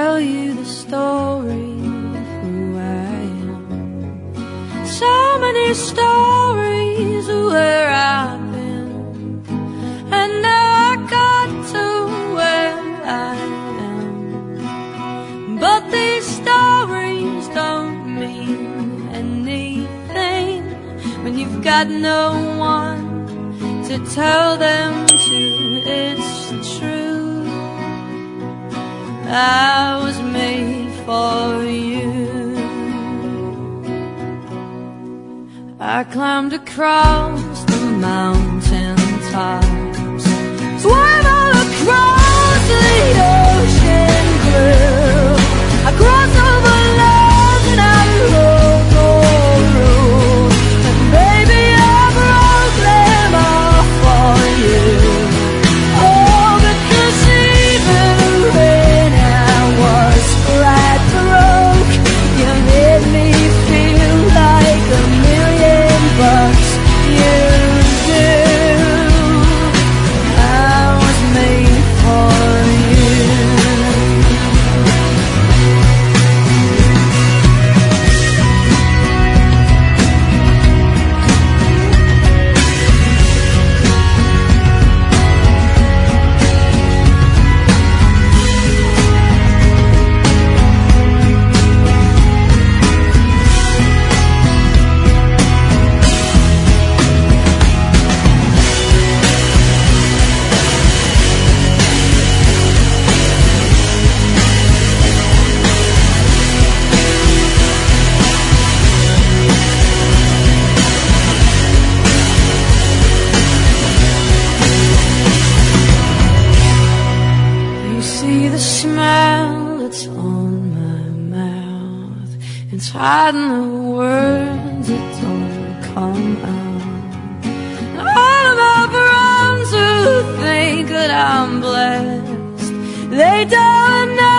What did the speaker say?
tell you the story of who I am. So many stories of where I've been, and now I got to where I am. But these stories don't mean anything when you've got no one to tell them to. It's true, I was made for you. I climbed across the mountain tops, swam all across the ocean blue. I crossed over land and I rode all road, and baby I broke them all for you. Oh, because even when I was flat broke, you made me feel like $1,000,000. You do. I was made for you. See the smile that's on my mouth, it's hiding the words that don't come out. And all of my friends who think that I'm blessed, they don't know